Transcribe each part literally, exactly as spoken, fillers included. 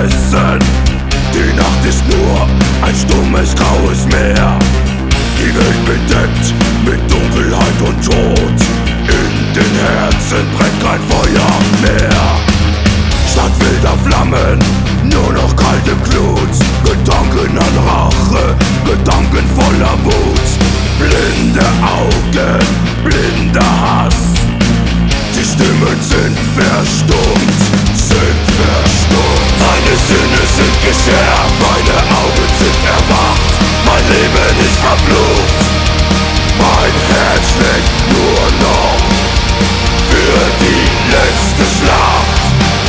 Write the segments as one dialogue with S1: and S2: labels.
S1: zerfressen. Die Nacht ist nur ein stummes graues Meer. Die Welt bedeckt mit Dunkelheit und Tod. In den Herzen brennt kein Feuer mehr. Statt wilder Flammen nur noch kalte Glut. Gedanken an Rache, Gedanken voller Wut. Blinde Augen, blinder Hass. Die Stimmen sind verstummt, sind verstummt. Meine Sinne sind geschärft, meine Augen sind erwacht. Mein Leben ist verflucht, mein Herz schlägt nur noch für die letzte Schlacht.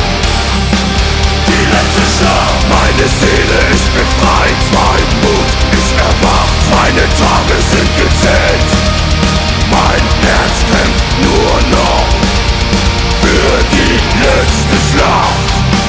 S1: Die letzte Schlacht. Meine Seele ist befreit, mein Mut ist erwacht. Meine Tage sind gezählt, mein Herz kämpft nur noch für die letzte Schlacht.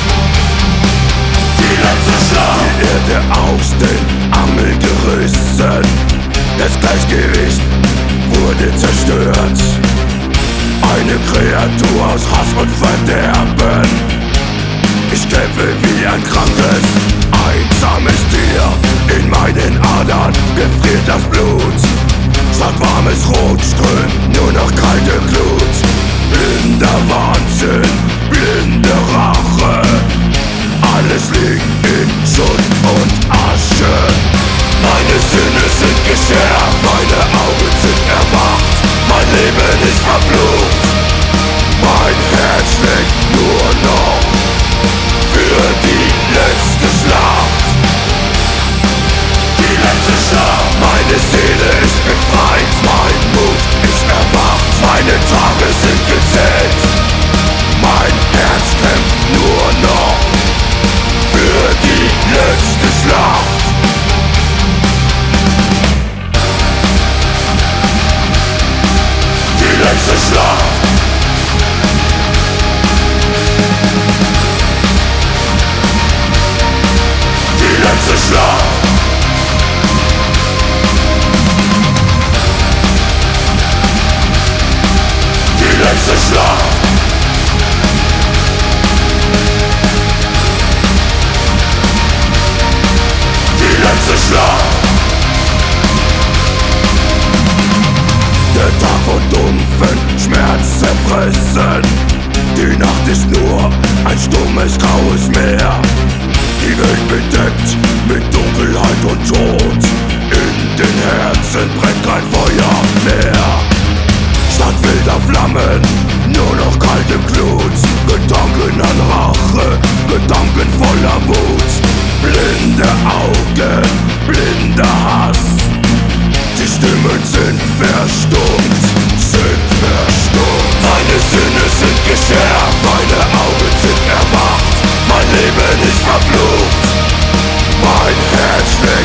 S1: Die letzte Schlacht. Die Erde aus den Angeln gerissen, das Gleichgewicht wurde zerstört. Eine Kreatur aus Hass und Verderben. Ich kämpfe wie ein krankes, einsames Tier. In meinen Adern gefriert das Blut. Statt warmes Rot strömt nur noch kalte Glut. Blinder Wahnsinn, blinde Rache. Alles liegt in Schutt und Asche. Meine Sinne sind geschärft, meine Augen sind erwacht. Mein Leben ist verflucht, mein Herz schlägt nur noch für die letzte Schlacht. Die letzte Schlacht. Meine Seele ist befreit, mein Mut ist erwacht. Meine Tage sind gezählt, mein Herz kämpft nur noch für die letzte Schlacht. Die letzte Schlacht. Die letzte Schlacht. Die letzte Schlacht. Die letzte Schlacht. Der Tag von dumpfen Schmerz zerfressen. Die Nacht ist nur ein stummes graues Meer. Die Welt bedeckt mit Dunkelheit und Tod. In den Herzen brennt kein Feuer mehr. Statt wilder Flammen nur noch kalte Glut. Gedanken an Rache, Gedanken voller Wut. Blinde Augen, blinder Hass. Die Stimmen sind verstummt, sind verstummt. Meine Sinne sind geschärft, meine Augen sind erwacht. Mein Leben ist verflucht, mein Herz schlägt